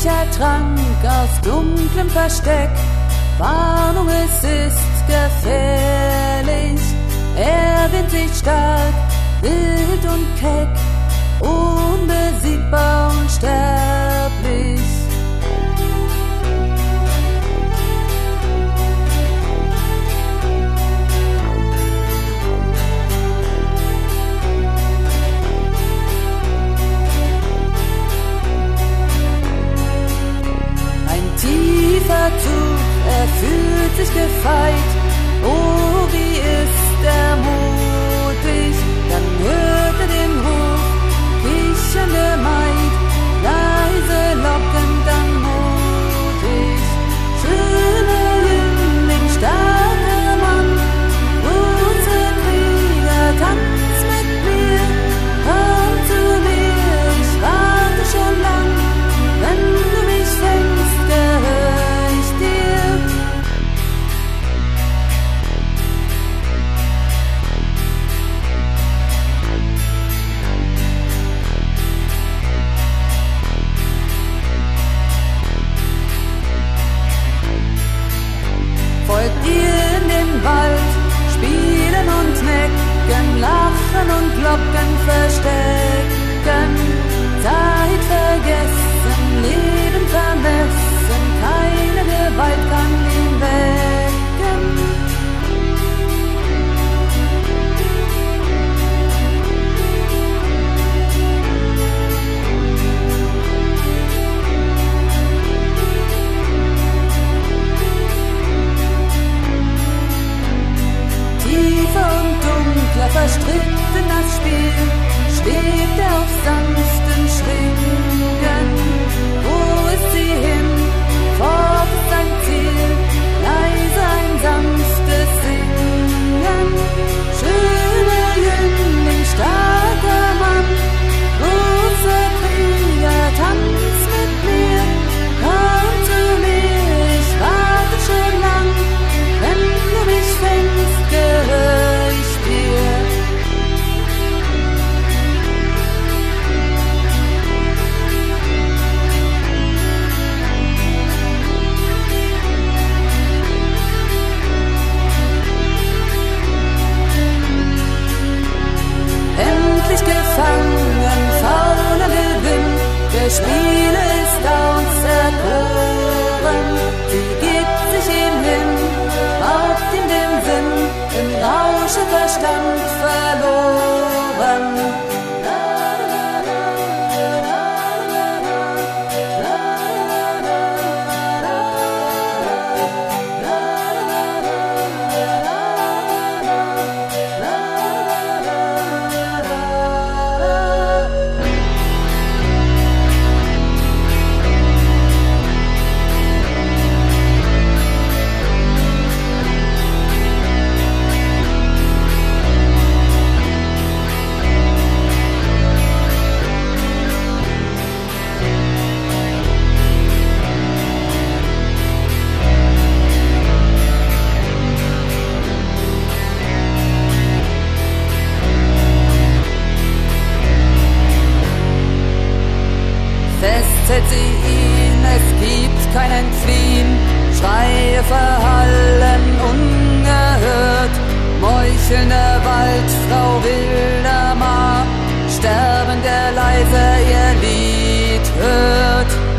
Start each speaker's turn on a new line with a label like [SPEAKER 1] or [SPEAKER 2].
[SPEAKER 1] gefährlicher Trank aus dunklem Versteck. Warnung, es ist gefährlich. Er windet sich stark, wild und keck, unbesiegbar, unsterblich. Er fühlt sich gefeit, oh wie ist er mutig, dann hört er den Ruf, kichernde Maid, leise lockend dann mutig. Schöner Jüngling, starker Mann, großer Krieger, tanz mit mir, komm zu mir, ich warte schon lang, wenn du mich fängst, gehör ich dir. Folgt ihr in den Wald, spielen und necken, lachen und Glocken verstecken, Zeit vergessen, Leben vermessen, keine Gewalt kann ihn wecken. Tiefer und dunkler verstrickt in das Spiel, schwebt er auf sanften Schwingen. Wo ist sie hin? Fort ist sein Ziel, leise ein sanftes Singen. Schöner Jüngling, starker Mann, großer Krieger, tanz mit mir, komm zu mir, ich warte schon lang, wenn du mich fängst, gehör ich dir. Endlich gefangen, fauler Gewinn, der Spieler ist auserkoren. Sie gibt sich ihm hin, raubt ihm den Sinn, im Rausche Verstand verloren. Festhält sie ihn, es gibt kein Entfliehen, Schreie verhallen ungehört, meuchelnder Wald, Frau wilder Maar, sterben der leise ihr Lied hört.